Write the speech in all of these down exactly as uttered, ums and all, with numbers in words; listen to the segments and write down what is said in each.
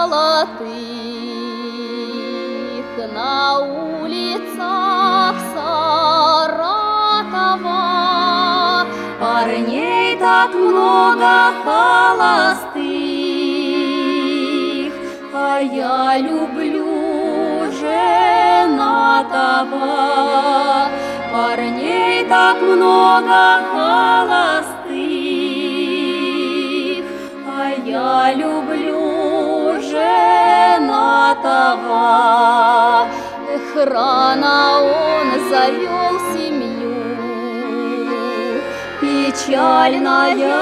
золотых на улицах Саратова. Парней так много холостых, а я люблю женатого. Парней так много холостых, а я люблю женатого. Эх, рано он завел семью, печальная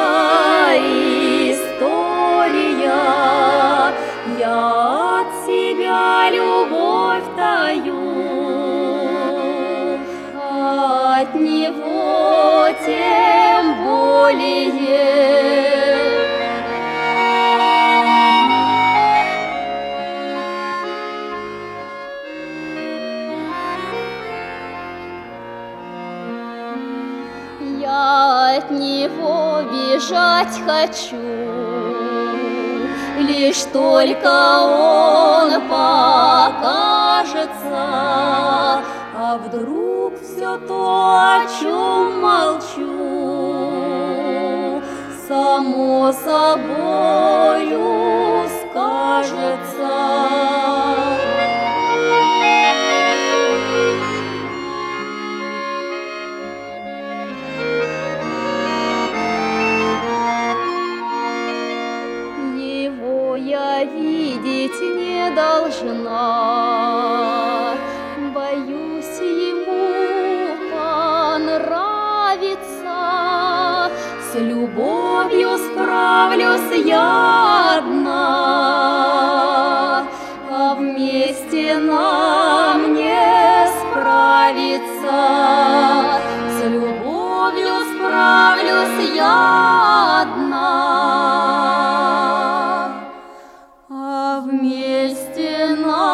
история. Я от себя любовь таю, от него тем более. Я от него бежать хочу, лишь только он покажется. А вдруг все то, о чем молчу, само собою скажется. Его я видеть не должна, боюсь ему понравиться. С любовью справлюсь я одна, а вместе нам не справиться. С любовью справлюсь я одна, а вместе нам